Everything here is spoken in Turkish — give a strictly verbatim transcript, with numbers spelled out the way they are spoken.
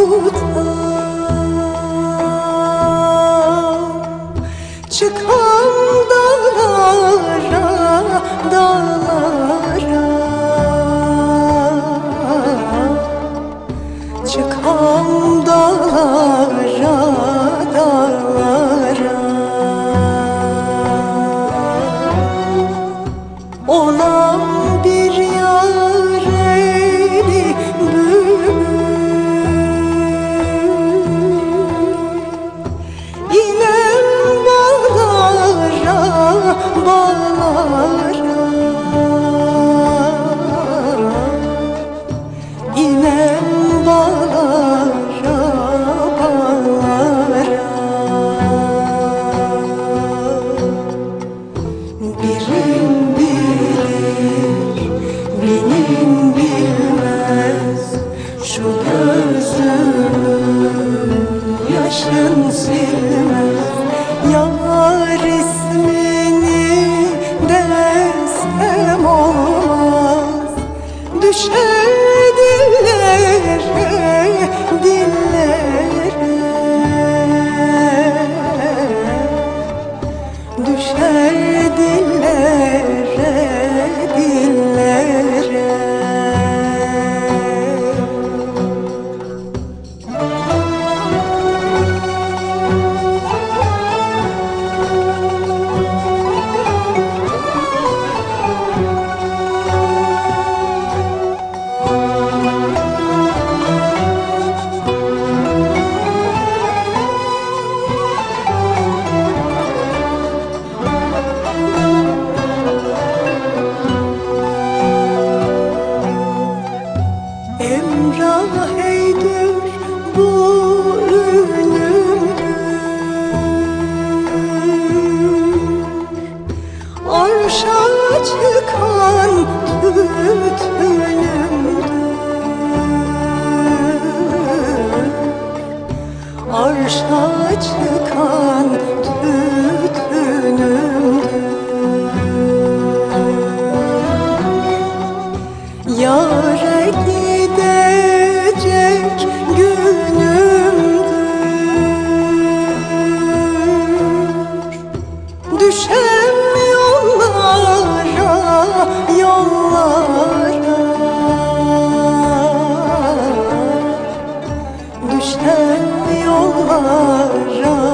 Çıkan dağlara, dağlara, çıkan dağlara, dağlara, olan bir yareli bülbül inen bağlara, bağlara, inen bağlara, bağlara. Birin bilir, benim bilmez, şu gözümün yaşın silmez. Yar ismini desem olmaz, düşer dillere, dillere, düşer dillere, dillere. Emrah eydür bu ünümdür, arşa çıkan tütünümdür, arşa çıkan tütünümdür. Yâre gidecek günümdür, düşem yollara, yollara, düşem yollara,